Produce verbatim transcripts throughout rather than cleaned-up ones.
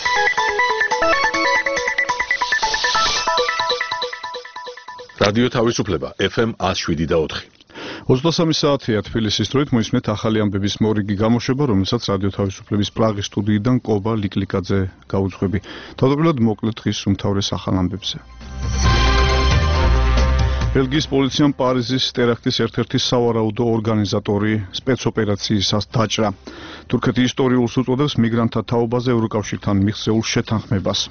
რადიო თავისუფლება ეფ ემ one oh seven და four. ოცდასამი საათია თბილისის დროით მოისმენთ ახალი ამბების მორიგი გამოშვება, რომელსაც რადიო თავისუფლების პრაღის სტუდიიდან კობა ლიკლიკაძე გაუძღვები. თავდაპირველად მოკლედ დღის უმთავრეს ახალ ამბებზე. ბელგიის პოლიციამ პარიზის ტერაქტის ერთ-ერთი სავარაუდო ორგანიზატორი სპეცოპერაციისას დაჭრა. თურქეთი ისტორიულს უწოდებს მიგრანტთა თაობაზე ევროკავშირთან მიღწეულ შეთანხმებას.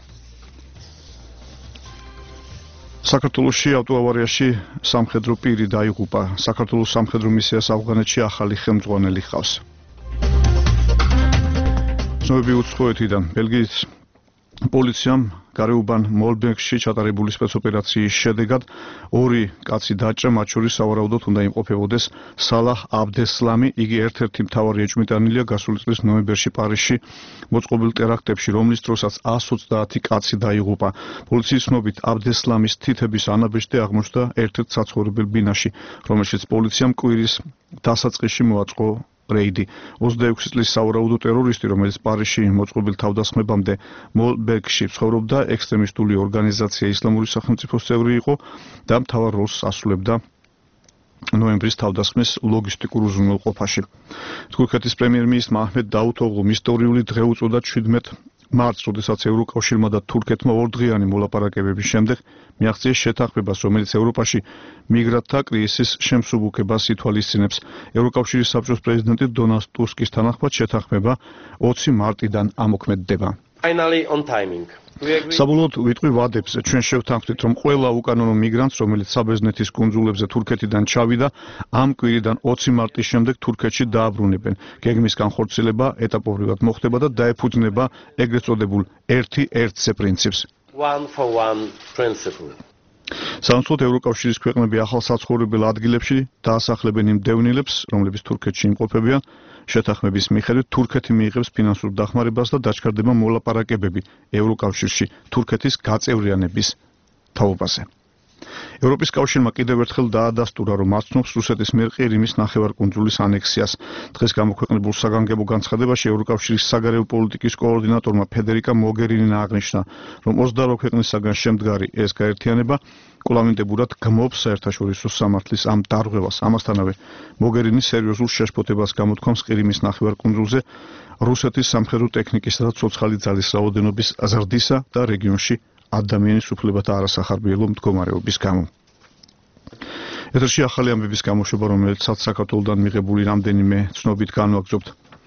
საქართველოში ავტოავარიაში სამხედრო პირი დაიღუპა. საქართველოს სამხედრო მისიას ავღანეთში ახალი ხელმძღვანელი ჰყავს. ცნობები უცხოეთიდან. ბელგიის პოლიციამ გარეუბან მოლბეგში ჩატარებული სპეცოპერაციის შედეგად ორი კაცი დაჭრა, მათ შორის სავარაუდოდ უნდა იმყოფებოდეს სალაჰ აბდესლამი. იგი ერთ-ერთი მთავარი ეჭვმიტანილია გასული წლის ნოემბერში პარიზში მოწყობილ ტერაქტებში, რომლის დროსაც one hundred twenty კაცი დაიღუპა. პოლიციის ცნობით აბდესლამის თითების ანაბეჭდი აღმოჩნდა ერთ-ერთ საცხოვრებელ ბინაში, რომელშიც პოლიციამ კვირის დასაწყისში მოაწყო რეიდი. ოცდაექვსი წლის სავარაუდო ტერორისტი, რომელიც პარიზში მოწყობილ თავდასხმებამდე მოლბეგში ცხოვრობდა, ექსტრემისტული ორგანიზაცია ისლამური სახელმწიფოს წევრი იყო და მთავარ როლს ასრულებდა ნოემბრის თავდასხმის ლოგისტიკურ უზრუნველყოფაში. თურქეთის პრემიერ-მინისტრმა აჰმედ დაუთოღლუმ ისტორიული დღე უწოდა seventeen მარტს, როდესაც ევროკავშირმა და თურქეთმა ორდღიანი მოლაპარაკებების შემდეგ მიაღწიეს შეთანხმებას, რომელიც ევროპაში მიგრანტთა კრიზისის შემსუბუქებას ითვალისწინებს. ევროკავშირის საბჭოს პრეზიდენტი დონალდ ტუსკის თანახმად შეთანხმება twenty მარტიდან ამოქმედდება. Finally on timing. საბოლოოდ ვიტყვი ვადებს, ჩვენ შევთანხმდით, რომ ყველა უკანონო მიგრანტს, რომელიც საბერძნეთის კუნძულებზე თურქეთიდან ჩავიდა, ამ კვირიდან twenty მარტის შემდეგ თურქეთში დააბრუნებენ. გეგმის განხორციელება ეტაპობრივად მოხდება და დაეფუძნება ეგრეთ წოდებულ ერთი ერთზე პრინციპს. One for one principle. სამწუხაროდ ევროკავშირის ქვეყნები ახალ საცხოვრებელ ადგილებში დაასახლებენ იმ დევნილებს, რომლებიც თურქეთში იმყოფებიან. შეთანხმების მიხედვით თურქეთი მიიღებს ფინანსურ დახმარებას და დაჩქარდება მოლაპარაკებები ევროკავშირში თურქეთის გაწევრიანების თაობაზე. ევროპის კავშირმა კიდევ ერთხელ დაადასტურა, რომ აცნობს რუსეთის მიერ ყირიმის ნახევარკუნძულის ანექსიას. დღეს გამოქვეყნებულ საგანგებო განცხადებაში ევროკავშირის საგარეო პოლიტიკის კოორდინატორმა ფედერიკა მოგერინინა აღნიშნა, რომ ოცდაორი ქვეყნისაგან შემდგარი ეს გაერთიანება კვლავინდებურად გმობს საერთაშორისო სამართლის ამ დარღვევას. ამასთანავე მოგერინის სერიოზულ შეშფოთებას გამოთქვამს ყირიმის ნახევარკუნძულზე რუსეთის სამხედრო ტექნიკისა და ცოცხალი ძალის რაოდენობის ზრდისა და რეგიონში ადამიანის უფლებათა არასახარბიელო მდგომარეობის გამო. ეთერში ახალი ამბების გამოშვება, რომელიც საქართველოსთან მიღებული რამდენიმე ცნობით განვაგრძობთ.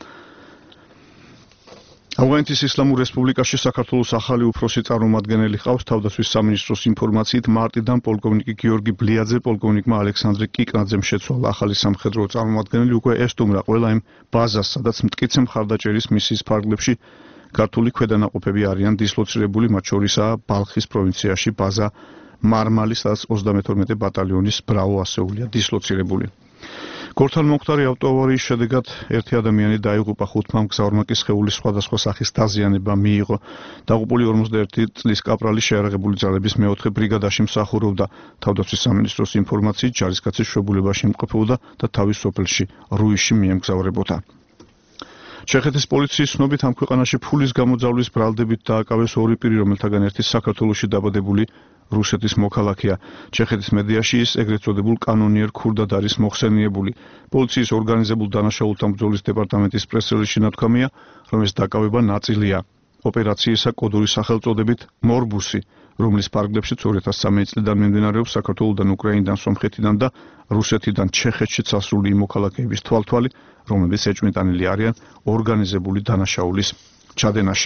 ავღანეთის ისლამურ რესპუბლიკაში საქართველოს ახალი უფროსი წარმომადგენელი ჰყავს. თავდაცვის სამინისტროს ინფორმაციით მარტიდან პოლკოვნიკი გიორგი ბლიაძე პოლკოვნიკმა ალექსანდრე კიკნაძემ შეცვალა. ახალი სამხედრო წარმომადგენელი უკვე ესტუმრა ყველა იმ ბაზას, სადაც მტკიცე მხარდაჭერის მისიის ფარგლებში ქართული ქვედანაყოფები არიან დისლოცირებული, მათ შორისაა ბალხის პროვინციაში ბაზა მარმალი, სადაც ოცდამეთორმეტე ბატალიონის ბრაო ასეულია დისლოცირებული. გორთან მომხდარი ავტოავარიის შედეგად ერთი ადამიანი დაიღუპა, ხუთმა მგზავრმა კი სხეულის სხვადასხვა სახის დაზიანება მიიღო. დაღუპული ორმოცდაერთი წლის კაპრალი შეიარაღებული ძალების მეოთხე ბრიგადაში მსახურობდა. თავდაცვის სამინისტროს ინფორმაციით ჯარისკაცი შვებულებაში იმყოფებოდა და თავის სოფელში რუიში მიემგზავრებოდა. ჩეხეთის პოლიციის ცნობით ამ ქვეყანაში ფულის გამოძავლის ბრალდებით დააკავეს ორი პირი, რომელთაგან ერთი საქართველოში დაბადებული რუსეთის მოქალაქეა. ჩეხეთის მედიაში ის ეგრეთ წოდებულ კანონიერ ქურდად არის მოხსენიებული. პოლიციის ორგანიზებულ დანაშაულთა ბრძოლის დეპარტამენტის პრეს-რელიზში ნათქვამია, რომ ეს დაკავება ნაწილია ოპერაციისა კოდური სახელწოდებით მორბუსი, რომლის ფარგლებშიც two thousand three წლიდან მიმდინარეობს საქართველოსთან, უკრაინიდან, სომხეთიდან და რუსეთიდან ჩეხეთში წასული მოქალაქეების თვალთვალი, რომლებიც ეჭვმიტანილი არიან ორგანიზებული დანაშაულის ჩადენაში.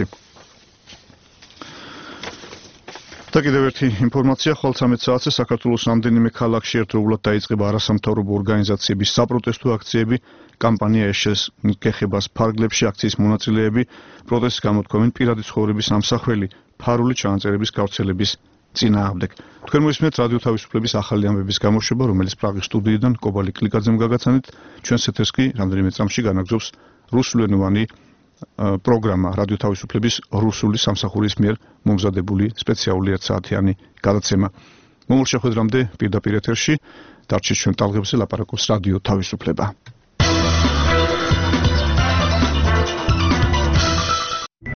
და კიდევ ერთი ინფორმაცია, ხვალ ცამეტ საათზე საქართველოს რამდენიმე ქალაქში ერთდროულად დაიწყება არასამთავრობო ორგანიზაციების საპროტესტო აქციები. კამპანია ეშეს გეხებას ფარგლებში აქციის მონაწილეები პროტესტს გამოთქვამენ პირადი ცხოვრების ამსახველი ფარული ჩანაწერების გავრცელების წინააღმდეგ. თქვენ მოისმენთ რადიო თავისუფლების ახალი ამბების გამოშვება, რომელიც პრაღის სტუდიიდან კობა ლიკლიკაძემ გაგაცანით. ჩვენს ეთერს კი რამდენიმე წამში განაგზობს რუსულენოვანი პროგრამა რადიო თავისუფლების რუსული სამსახურის მიერ მომზადებული სპეციალური ერთსაათიანი გადაცემა. მომავალ შეხვედრამდე პირდაპირ ეთერში დარჩით ჩვენ ტალღებზე, ლაპარაკობს რადიო თავისუფლება.